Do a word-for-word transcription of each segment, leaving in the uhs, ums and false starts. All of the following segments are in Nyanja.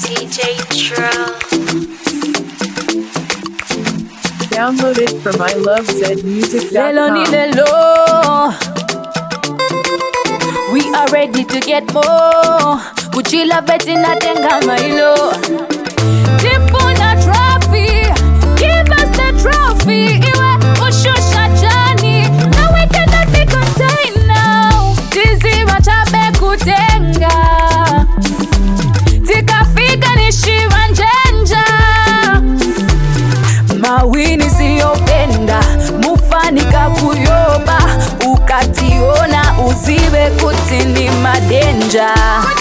D J Trill. Download it from I love zed music dot Lelo ni com. lelo. We are ready to get more. Kuchila beti na tenga mailo. Tifuna trophy. Give us the trophy. Iwe ushusha jani. Now we cannot be contained now. Tizi machabe kutenga. Tikafika ni shiva njenja. Mawini siyopenda. Mufanika kuyoba. Ukationa uzibe kutini madenja.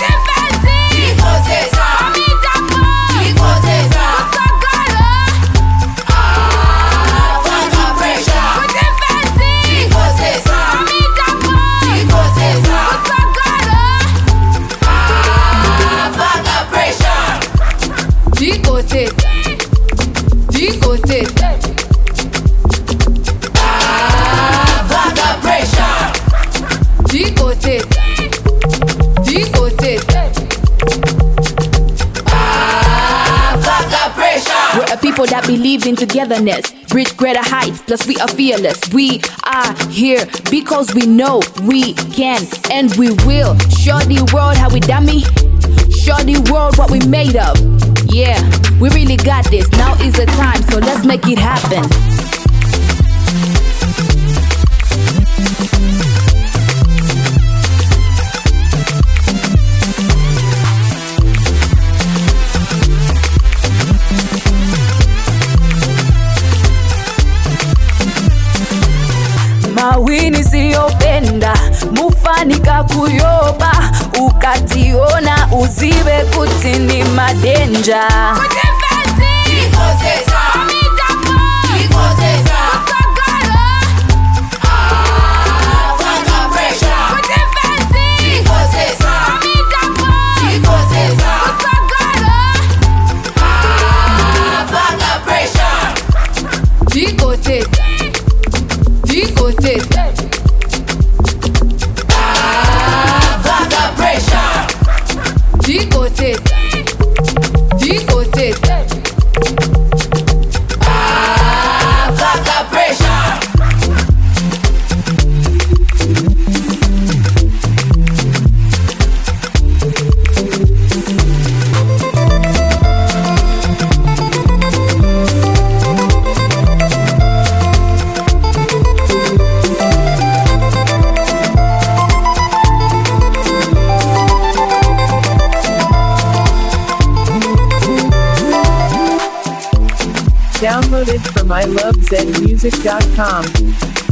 We're a people that believe in togetherness, reach greater heights, plus we are fearless. We are here because we know we can and we will. Show the world how we dummy, show the world what we made of. Yeah, we really got this, now is the time, so let's make it happen. Mawini siyopenda, mufanika kuyoba. Ukationa uzibe kutini madenja. Download it from I love zed music dot com.